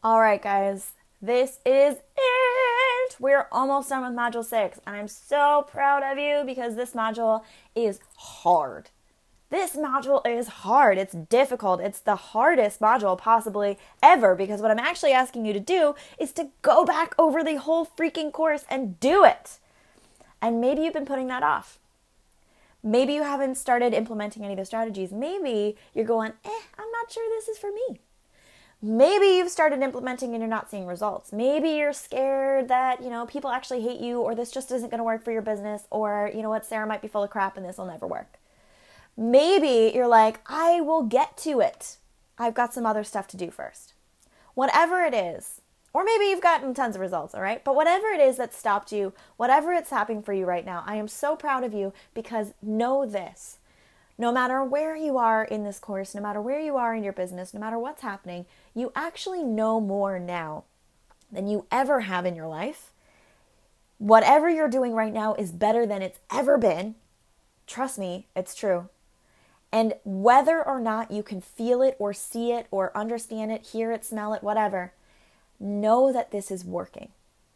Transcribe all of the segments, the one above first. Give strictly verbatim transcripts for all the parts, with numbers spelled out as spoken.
All right, guys, this is it. We're almost done with Module six, and I'm so proud of you because this module is hard. This module is hard. It's difficult. It's the hardest module possibly ever because what I'm actually asking you to do is to go back over the whole freaking course and do it. And maybe you've been putting that off. Maybe you haven't started implementing any of the strategies. Maybe you're going, eh, I'm not sure this is for me. Maybe you've started implementing and you're not seeing results. Maybe you're scared that, you know, people actually hate you, or this just isn't going to work for your business, or, you know what, Sarah might be full of crap and this will never work. Maybe you're like, I will get to it. I've got some other stuff to do first. Whatever it is, or maybe you've gotten tons of results, all right? But whatever it is that stopped you, whatever it's happening for you right now, I am so proud of you because know this. No matter where you are in this course, no matter where you are in your business, no matter what's happening, you actually know more now than you ever have in your life. Whatever you're doing right now is better than it's ever been. Trust me, it's true. And whether or not you can feel it or see it or understand it, hear it, smell it, whatever, know that this is working.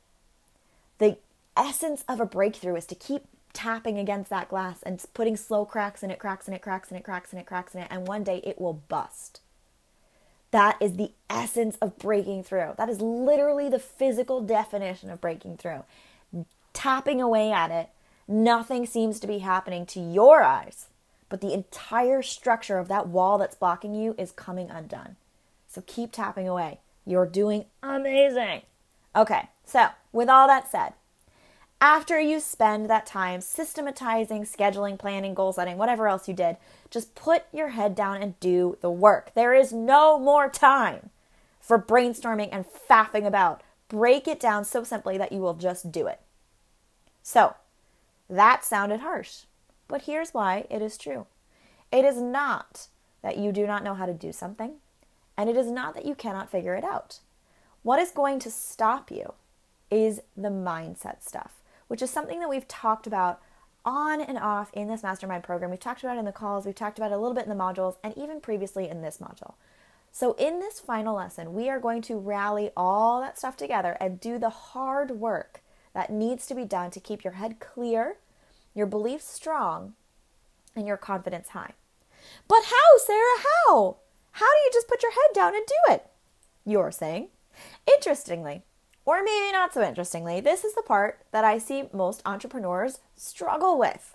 The essence of a breakthrough is to keep tapping against that glass and putting slow cracks in it, cracks in it, cracks in it, cracks in it, cracks in it, and one day it will bust. That is the essence of breaking through. That is literally the physical definition of breaking through. Tapping away at it, nothing seems to be happening to your eyes, but the entire structure of that wall that's blocking you is coming undone. So keep tapping away. You're doing amazing. Okay, so with all that said, after you spend that time systematizing, scheduling, planning, goal setting, whatever else you did, just put your head down and do the work. There is no more time for brainstorming and faffing about. Break it down so simply that you will just do it. So, that sounded harsh, but here's why it is true. It is not that you do not know how to do something, and it is not that you cannot figure it out. What is going to stop you is the mindset stuff, which is something that we've talked about on and off in this mastermind program. We've talked about it in the calls, we've talked about it a little bit in the modules, and even previously in this module. So in this final lesson, we are going to rally all that stuff together and do the hard work that needs to be done to keep your head clear, your beliefs strong, and your confidence high. But how, Sarah, how? How do you just put your head down and do it? You're saying. Interestingly, or maybe not so interestingly, this is the part that I see most entrepreneurs struggle with.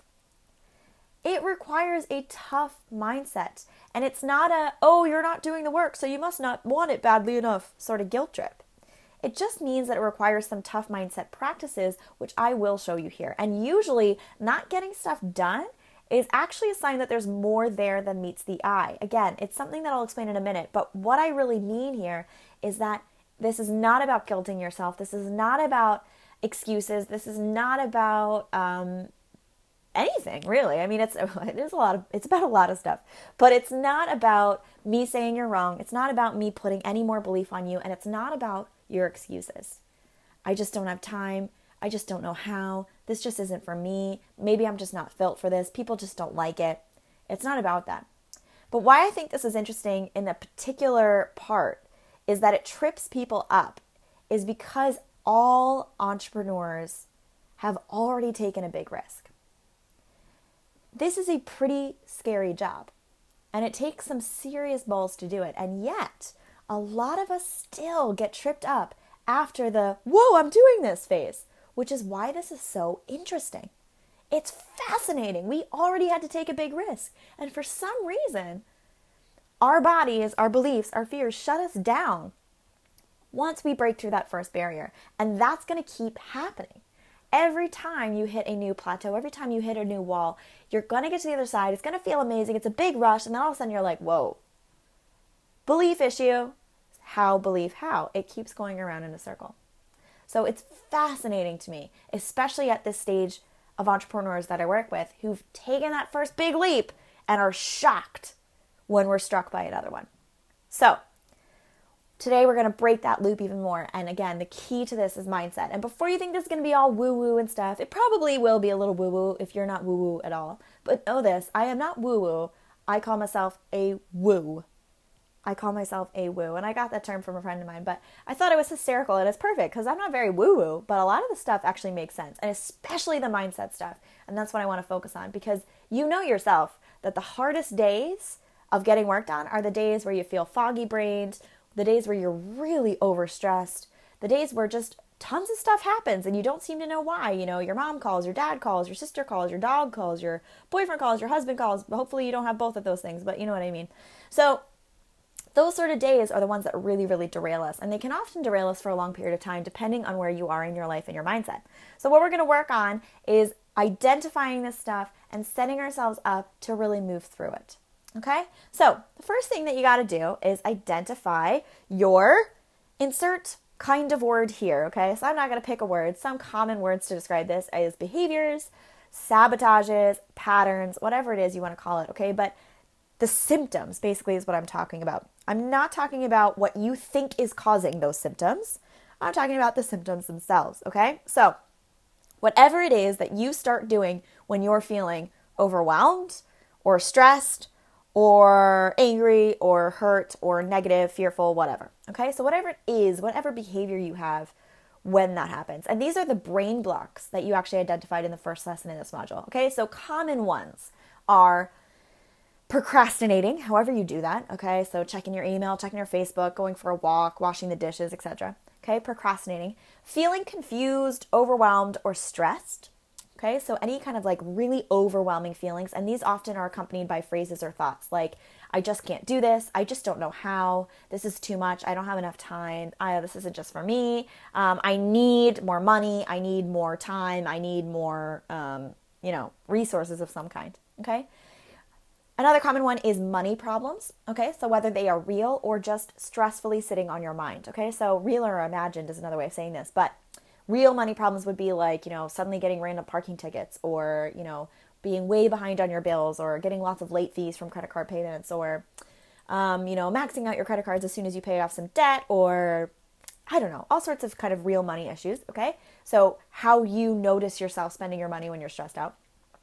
It requires a tough mindset, and it's not a, oh, you're not doing the work, so you must not want it badly enough sort of guilt trip. It just means that it requires some tough mindset practices, which I will show you here. And usually, not getting stuff done is actually a sign that there's more there than meets the eye. Again, it's something that I'll explain in a minute, but what I really mean here is that this is not about guilting yourself. This is not about excuses. This is not about um, anything, really. I mean, it's it is a lot of it's about a lot of stuff, but it's not about me saying you're wrong. It's not about me putting any more belief on you, and it's not about your excuses. I just don't have time. I just don't know how. This just isn't for me. Maybe I'm just not built for this. People just don't like it. It's not about that. But why I think this is interesting in a particular part is that it trips people up is because all entrepreneurs have already taken a big risk. This is a pretty scary job, and it takes some serious balls to do it. And yet, a lot of us still get tripped up after the, whoa, I'm doing this phase, which is why this is so interesting. It's fascinating. We already had to take a big risk. And for some reason, our bodies, our beliefs, our fears shut us down once we break through that first barrier. And that's going to keep happening. Every time you hit a new plateau, every time you hit a new wall, you're going to get to the other side. It's going to feel amazing. It's a big rush. And then all of a sudden you're like, whoa, belief issue. How, belief, how? It keeps going around in a circle. So it's fascinating to me, especially at this stage of entrepreneurs that I work with who've taken that first big leap and are shocked when we're struck by another one. So today we're going to break that loop even more. And again, the key to this is mindset. And before you think this is going to be all woo-woo and stuff, it probably will be a little woo-woo if you're not woo-woo at all. But know this, I am not woo-woo. I call myself a woo. I call myself a woo, and I got that term from a friend of mine, but I thought it was hysterical, and it's perfect because I'm not very woo-woo, but a lot of the stuff actually makes sense, and especially the mindset stuff, and that's what I want to focus on, because you know yourself that the hardest days of getting work done are the days where you feel foggy-brained, the days where you're really overstressed, the days where just tons of stuff happens and you don't seem to know why. You know, your mom calls, your dad calls, your sister calls, your dog calls, your boyfriend calls, your husband calls. Hopefully you don't have both of those things, but you know what I mean. So those sort of days are the ones that really, really derail us. And they can often derail us for a long period of time, depending on where you are in your life and your mindset. So what we're going to work on is identifying this stuff and setting ourselves up to really move through it. Okay? So the first thing that you got to do is identify your insert kind of word here. Okay? So I'm not going to pick a word. Some common words to describe this is behaviors, sabotages, patterns, whatever it is you want to call it. Okay? But the symptoms basically is what I'm talking about. I'm not talking about what you think is causing those symptoms. I'm talking about the symptoms themselves, okay? So whatever it is that you start doing when you're feeling overwhelmed or stressed or angry or hurt or negative, fearful, whatever, okay? So whatever it is, whatever behavior you have when that happens. And these are the brain blocks that you actually identified in the first lesson in this module, okay? So common ones are procrastinating, however you do that, okay? So checking your email, checking your Facebook, going for a walk, washing the dishes, et cetera. Okay, procrastinating. Feeling confused, overwhelmed, or stressed. Okay, so any kind of like really overwhelming feelings, and these often are accompanied by phrases or thoughts like, I just can't do this, I just don't know how, this is too much, I don't have enough time, I, this isn't just for me, um, I need more money, I need more time, I need more, um, you know, resources of some kind, okay? Another common one is money problems, okay? So whether they are real or just stressfully sitting on your mind, okay? So real or imagined is another way of saying this, but real money problems would be like, you know, suddenly getting random parking tickets or, you know, being way behind on your bills or getting lots of late fees from credit card payments or, um, you know, maxing out your credit cards as soon as you pay off some debt or, I don't know, all sorts of kind of real money issues, okay? So how you notice yourself spending your money when you're stressed out.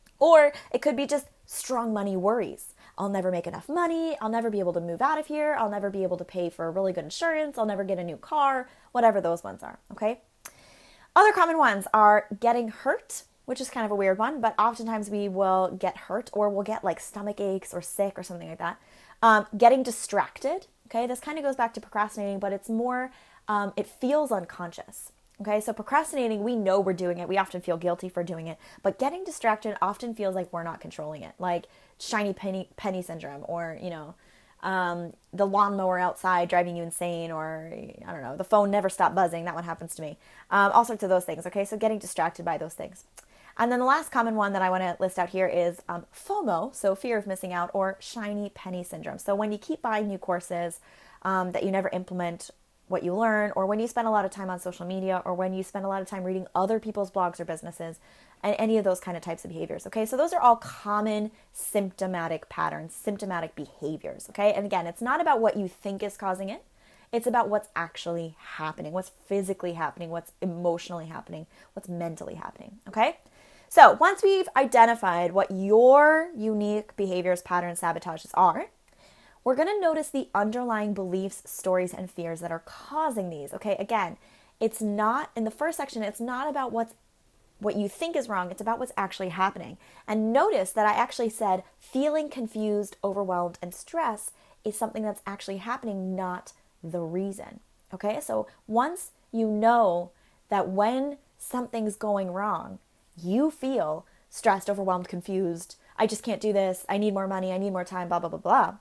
Or it could be just strong money worries. I'll never make enough money. I'll never be able to move out of here. I'll never be able to pay for really good insurance. I'll never get a new car, whatever those ones are, okay? Other common ones are getting hurt, which is kind of a weird one, but oftentimes we will get hurt or we'll get like stomach aches or sick or something like that. Um, getting distracted, okay? This kind of goes back to procrastinating, but it's more, um, it feels unconscious. Okay, so procrastinating, we know we're doing it. We often feel guilty for doing it. But getting distracted often feels like we're not controlling it. Like shiny penny, penny syndrome or, you know, um, the lawnmower outside driving you insane or, I don't know, the phone never stopped buzzing. That one happens to me. Um, all sorts of those things. Okay, so getting distracted by those things. And then the last common one that I want to list out here is um, FOMO, so fear of missing out, or shiny penny syndrome. So when you keep buying new courses um, that you never implement what you learn, or when you spend a lot of time on social media, or when you spend a lot of time reading other people's blogs or businesses, and any of those kind of types of behaviors, okay? So those are all common symptomatic patterns, symptomatic behaviors, okay? And again, it's not about what you think is causing it. It's about what's actually happening, what's physically happening, what's emotionally happening, what's mentally happening, okay? So once we've identified what your unique behaviors, patterns, sabotages are, we're going to notice the underlying beliefs, stories, and fears that are causing these, okay? Again, it's not, in the first section, it's not about what's what you think is wrong, it's about what's actually happening. And notice that I actually said feeling confused, overwhelmed, and stressed is something that's actually happening, not the reason, okay? So once you know that when something's going wrong, you feel stressed, overwhelmed, confused, I just can't do this, I need more money, I need more time, blah, blah, blah, blah.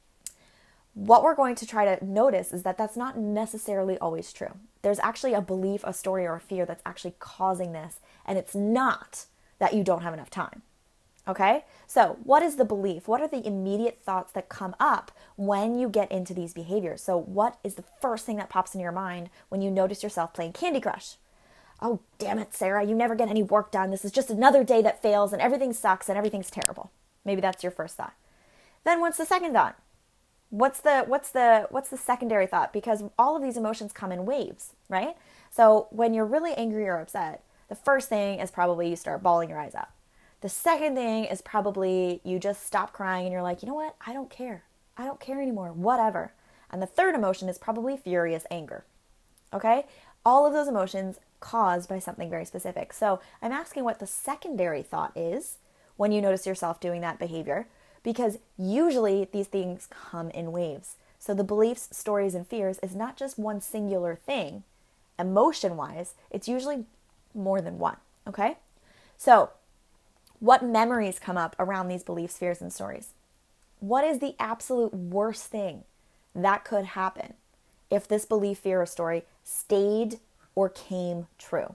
What we're going to try to notice is that that's not necessarily always true. There's actually a belief, a story, or a fear that's actually causing this, and it's not that you don't have enough time, okay? So what is the belief? What are the immediate thoughts that come up when you get into these behaviors? So what is the first thing that pops in your mind when you notice yourself playing Candy Crush? Oh, damn it, Sarah, you never get any work done. This is just another day that fails, and everything sucks, and everything's terrible. Maybe that's your first thought. Then what's the second thought? What's the what's the what's the secondary thought? Because all of these emotions come in waves, right? So when you're really angry or upset, the first thing is probably you start bawling your eyes out. The second thing is probably you just stop crying and you're like, you know what? I don't care. I don't care anymore. Whatever. And the third emotion is probably furious anger. Okay? All of those emotions caused by something very specific. So I'm asking what the secondary thought is when you notice yourself doing that behavior, because usually these things come in waves. So the beliefs, stories, and fears is not just one singular thing. Emotion-wise, it's usually more than one, okay? So what memories come up around these beliefs, fears, and stories? What is the absolute worst thing that could happen if this belief, fear, or story stayed or came true?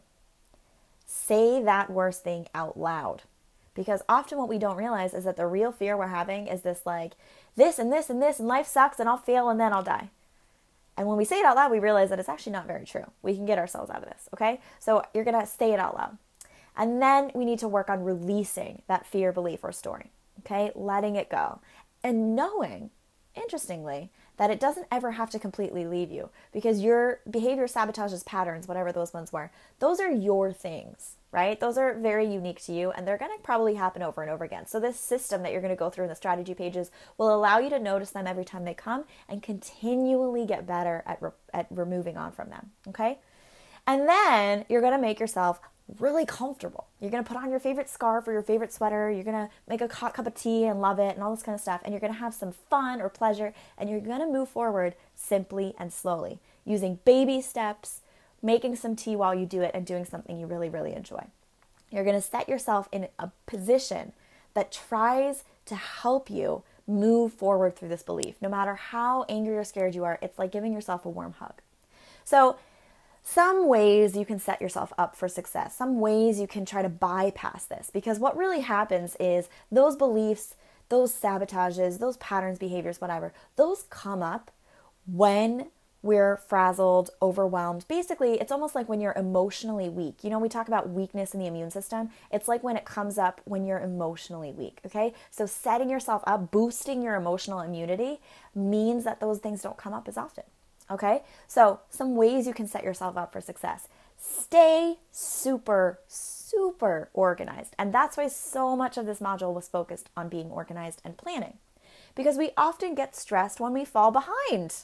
Say that worst thing out loud. Because often what we don't realize is that the real fear we're having is this like, this and this and this and life sucks and I'll fail and then I'll die. And when we say it out loud, we realize that it's actually not very true. We can get ourselves out of this, okay? So you're going to say it out loud. And then we need to work on releasing that fear, belief, or story, okay? Letting it go. And knowing, interestingly, that it doesn't ever have to completely leave you, because your behavior sabotages patterns, whatever those ones were, those are your things, right? Those are very unique to you, and they're going to probably happen over and over again. So this system that you're going to go through in the strategy pages will allow you to notice them every time they come and continually get better at, re- at removing on from them, okay? And then you're going to make yourself really comfortable. You're going to put on your favorite scarf or your favorite sweater. You're going to make a hot cup of tea and love it and all this kind of stuff. And you're going to have some fun or pleasure. And you're going to move forward simply and slowly using baby steps, making some tea while you do it, and doing something you really, really enjoy. You're going to set yourself in a position that tries to help you move forward through this belief. No matter how angry or scared you are, it's like giving yourself a warm hug. So some ways you can set yourself up for success, some ways you can try to bypass this, because what really happens is those beliefs, those sabotages, those patterns, behaviors, whatever, those come up when we're frazzled, overwhelmed. Basically, it's almost like when you're emotionally weak. You know, we talk about weakness in the immune system. It's like when it comes up when you're emotionally weak, okay? So setting yourself up, boosting your emotional immunity means that those things don't come up as often. Okay, so some ways you can set yourself up for success. Stay super, super organized. And that's why so much of this module was focused on being organized and planning. Because we often get stressed when we fall behind.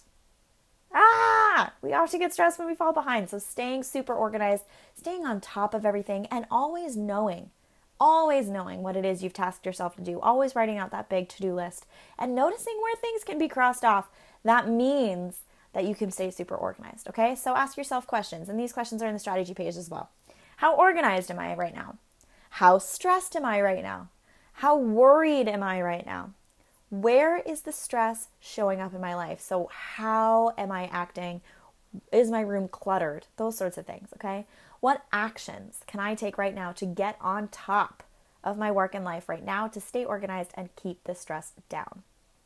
Ah, we often get stressed when we fall behind. So staying super organized, staying on top of everything, and always knowing, always knowing what it is you've tasked yourself to do. Always writing out that big to-do list and noticing where things can be crossed off. That means that you can stay super organized, okay? So ask yourself questions, and these questions are in the strategy page as well. How organized am I right now? How stressed am I right now? How worried am I right now? Where is the stress showing up in my life? So how am I acting? Is my room cluttered? Those sorts of things, okay? What actions can I take right now to get on top of my work and life right now to stay organized and keep the stress down?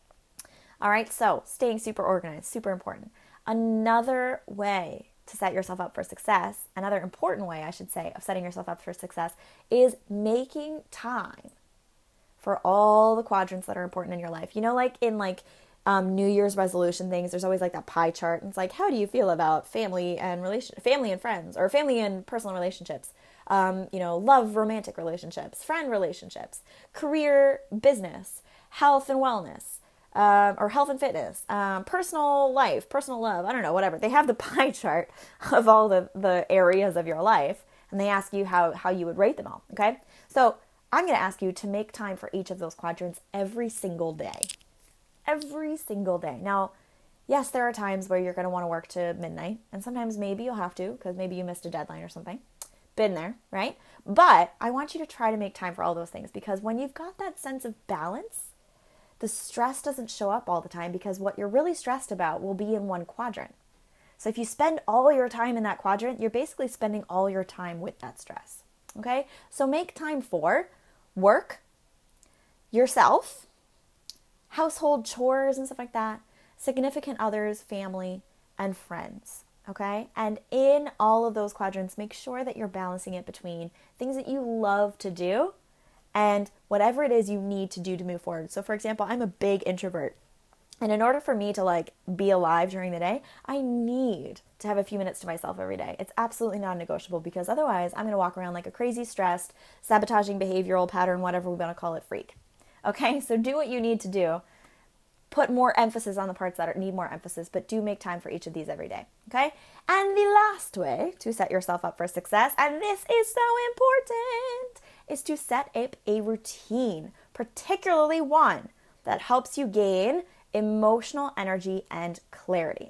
All right, so staying super organized, super important. Another way to set yourself up for success, another important way, I should say, of setting yourself up for success is making time for all the quadrants that are important in your life. You know, like in like um, New Year's resolution things, there's always like that pie chart. And it's like, how do you feel about family and relation, family and friends, or family and personal relationships? Um, you know, love, romantic relationships, friend relationships, career, business, health and wellness. Um, or health and fitness, um, personal life, personal love, I don't know, whatever. They have the pie chart of all the, the areas of your life, and they ask you how, how you would rate them all, okay? So I'm going to ask you to make time for each of those quadrants every single day. Every single day. Now, yes, there are times where you're going to want to work to midnight, and sometimes maybe you'll have to because maybe you missed a deadline or something. Been there, right? But I want you to try to make time for all those things, because when you've got that sense of balance, the stress doesn't show up all the time, because what you're really stressed about will be in one quadrant. So if you spend all your time in that quadrant, you're basically spending all your time with that stress. Okay? So make time for work, yourself, household chores and stuff like that, significant others, family, and friends. Okay? And in all of those quadrants, make sure that you're balancing it between things that you love to do and whatever it is you need to do to move forward. So for example, I'm a big introvert. And in order for me to like be alive during the day, I need to have a few minutes to myself every day. It's absolutely non-negotiable, because otherwise I'm going to walk around like a crazy, stressed, sabotaging behavioral pattern, whatever we want to call it, freak. Okay, so do what you need to do put more emphasis on the parts that are, need more emphasis, but do make time for each of these every day, okay? And the last way to set yourself up for success, and this is so important, is to set up a routine, particularly one that helps you gain emotional energy and clarity.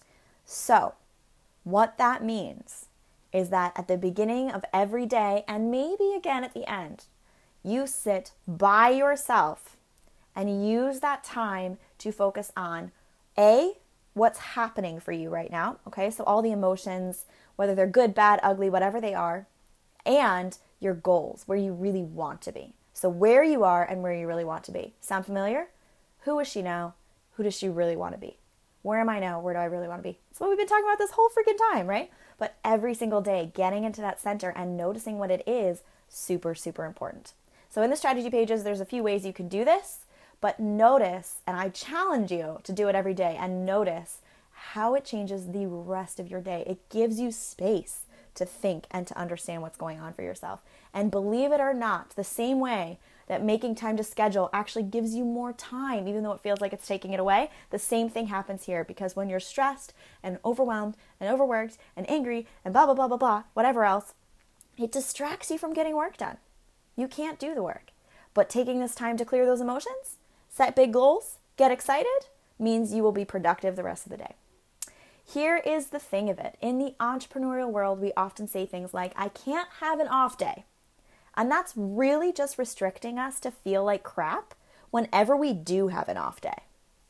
So, what that means is that at the beginning of every day, and maybe again at the end, you sit by yourself and use that time to focus on A, what's happening for you right now, okay? So all the emotions, whether they're good, bad, ugly, whatever they are, and your goals, where you really want to be. So where you are and where you really want to be. Sound familiar? Who is she now? Who does she really want to be? Where am I now? Where do I really want to be? That's what we've been talking about this whole freaking time, right? But every single day, getting into that center and noticing what it is, super, super important. So in the strategy pages, there's a few ways you can do this, but notice, and I challenge you to do it every day, and notice how it changes the rest of your day. It gives you space to think and to understand what's going on for yourself. And believe it or not, the same way that making time to schedule actually gives you more time, even though it feels like it's taking it away, the same thing happens here, because when you're stressed and overwhelmed and overworked and angry and blah, blah, blah, blah, blah, whatever else, it distracts you from getting work done. You can't do the work. But taking this time to clear those emotions, set big goals, get excited, means you will be productive the rest of the day. Here is the thing of it. In the entrepreneurial world, we often say things like, I can't have an off day. And that's really just restricting us to feel like crap whenever we do have an off day.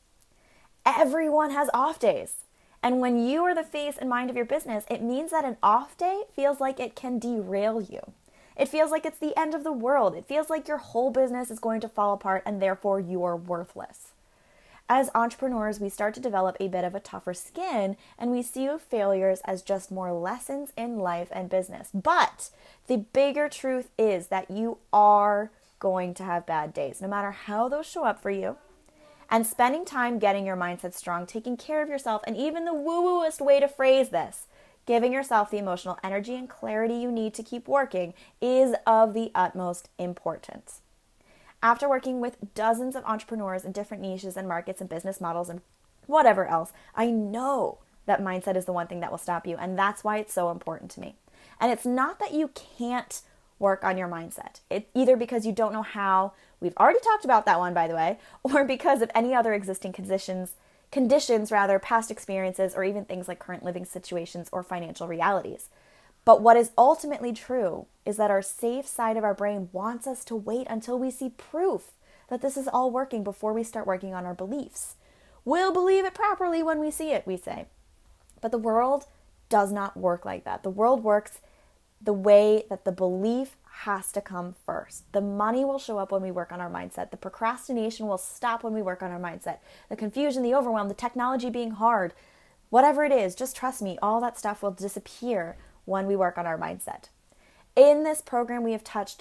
Everyone has off days. And when you are the face and mind of your business, it means that an off day feels like it can derail you. It feels like it's the end of the world. It feels like your whole business is going to fall apart and therefore you're worthless. As entrepreneurs, we start to develop a bit of a tougher skin and we see failures as just more lessons in life and business. But the bigger truth is that you are going to have bad days, no matter how those show up for you. And spending time getting your mindset strong, taking care of yourself, and even the woo-wooest way to phrase this, giving yourself the emotional energy and clarity you need to keep working, is of the utmost importance. After working with dozens of entrepreneurs in different niches and markets and business models and whatever else, I know that mindset is the one thing that will stop you. And that's why it's so important to me. And it's not that you can't work on your mindset. It either because you don't know how, we've already talked about that one, by the way, or because of any other existing conditions, conditions rather, past experiences, or even things like current living situations or financial realities. But what is ultimately true is that our safe side of our brain wants us to wait until we see proof that this is all working before we start working on our beliefs. We'll believe it properly when we see it, we say. But the world does not work like that. The world works the way that the belief has to come first. The money will show up when we work on our mindset. The procrastination will stop when we work on our mindset. The confusion, the overwhelm, the technology being hard, whatever it is, just trust me, all that stuff will disappear when we work on our mindset. In this program, we have touched,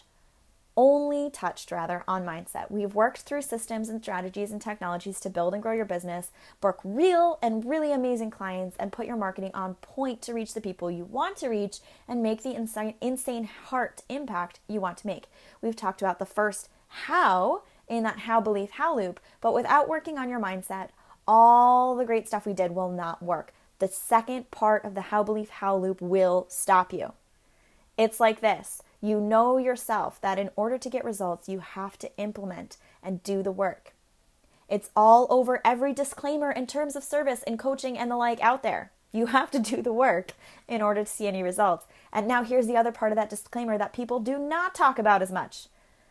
only touched rather, on mindset. We've worked through systems and strategies and technologies to build and grow your business, book real and really amazing clients, and put your marketing on point to reach the people you want to reach and make the insane, insane heart impact you want to make. We've talked about the first how in that how, belief, how loop, but without working on your mindset, all the great stuff we did will not work. The second part of the how, belief, how loop will stop you. It's like this. You know yourself that in order to get results, you have to implement and do the work. It's all over every disclaimer in terms of service and coaching and the like out there. You have to do the work in order to see any results. And now here's the other part of that disclaimer that people do not talk about as much.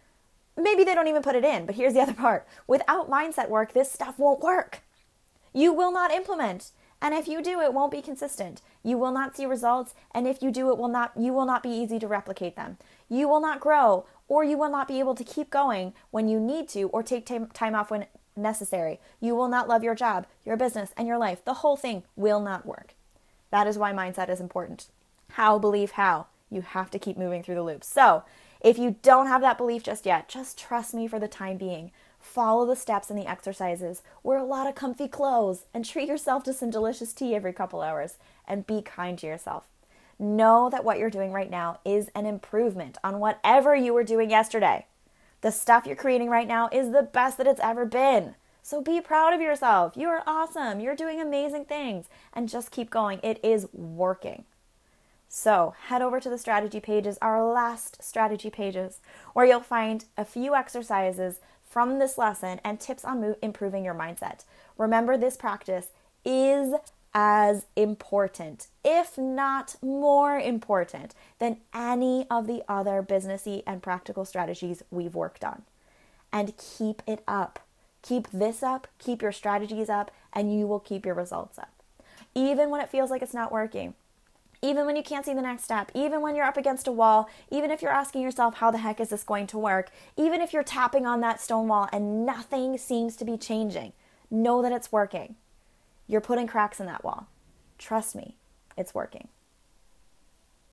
Maybe they don't even put it in, but here's the other part. Without mindset work, this stuff won't work. You will not implement. And if you do, it won't be consistent. You will not see results. And if you do, it will not, you will not be easy to replicate them. You will not grow, or you will not be able to keep going when you need to, or take time, time off when necessary. You will not love your job, your business, and your life. The whole thing will not work. That is why mindset is important. How, belief, how. You have to keep moving through the loops. So if you don't have that belief just yet, just trust me for the time being. Follow the steps and the exercises, wear a lot of comfy clothes, and treat yourself to some delicious tea every couple hours, and be kind to yourself. Know that what you're doing right now is an improvement on whatever you were doing yesterday. The stuff you're creating right now is the best that it's ever been. So be proud of yourself. You are awesome. You're doing amazing things, and just keep going. It is working. So head over to the strategy pages, our last strategy pages, where you'll find a few exercises from this lesson and tips on mo- improving your mindset. Remember, this practice is as important, if not more important, than any of the other businessy and practical strategies we've worked on. And keep it up. Keep this up, keep your strategies up, and you will keep your results up. Even when it feels like it's not working, even when you can't see the next step, even when you're up against a wall, even if you're asking yourself, how the heck is this going to work? Even if you're tapping on that stone wall and nothing seems to be changing, know that it's working. You're putting cracks in that wall. Trust me, it's working.